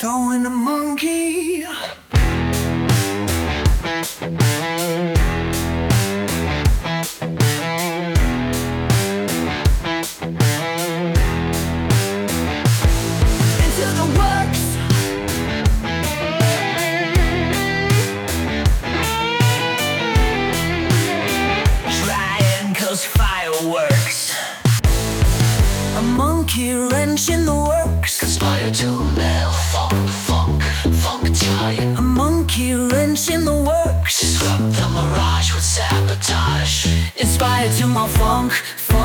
throwing a monkey. Into the works. Trying 'cause fireworks. A monkey wrench in the works. Conspire to nail funk giant. A monkey wrench in the works. Disrupt the mirage with sabotage. Inspired to my funk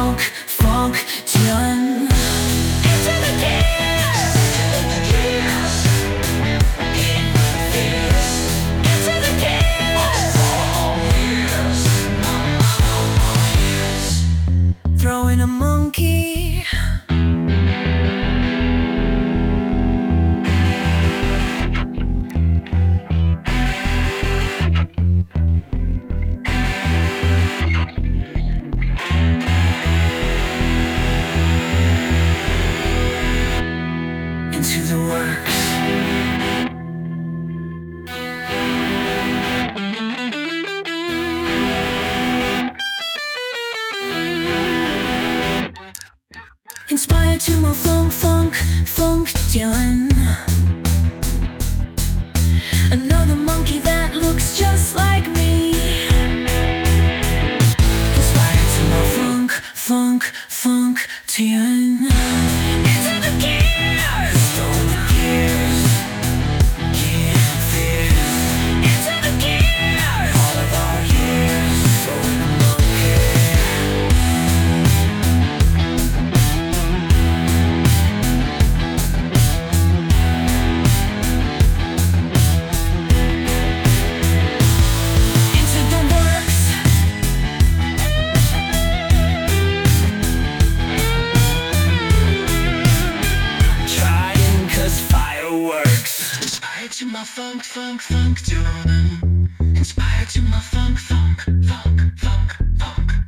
tune. Into the gears. Into the gears. Into the gears. Throwing a monkey. Into the works. Inspired to my funk tune. Another monkey that looks just like me. Inspired to my funk tune. Into the gears. Throw the gears. Into the gears. All of our years. Throwing a monkey. Into the works. Trying 'cause fireworks. Inspired to my funk tune. Inspired to my funk.